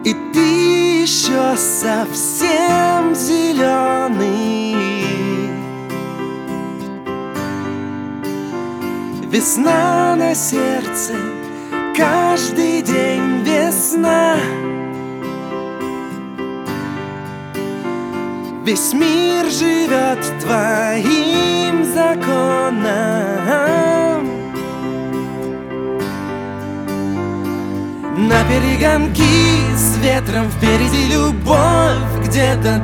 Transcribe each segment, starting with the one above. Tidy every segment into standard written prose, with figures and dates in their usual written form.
И ты еще совсем зеленый. Весна на сердце, каждый день весна. Весь мир живет твоим законом. На перегонки с ветром впереди любовь где-то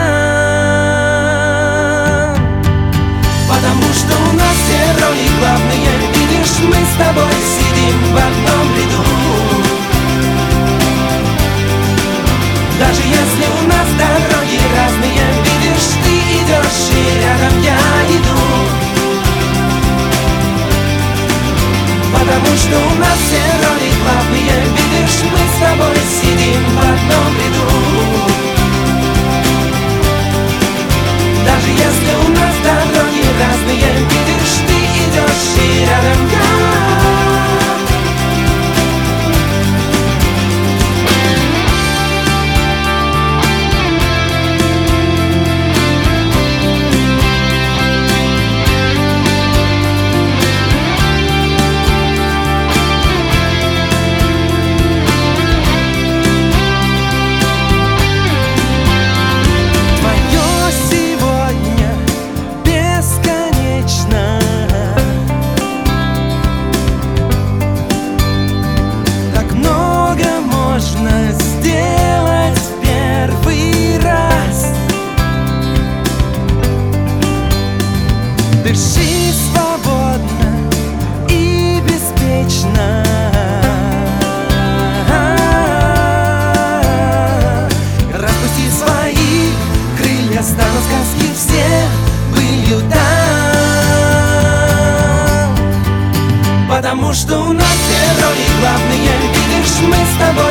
там. Потому что у нас все роли главные. Видишь, мы с тобой сидим в одном ряду. Даже если у нас дороги разные, видишь, ты идешь и рядом я иду. Потому что у нас все роли главные. Видишь, мы с тобой сидим в одном ряду. Даже если у нас дороги разные, видишь, ты идешь и рядом я. Дыши свободно и беспечно. Распусти свои крылья, станут сказки все былью там. Потому что у нас все роли главные. Видишь, мы с тобой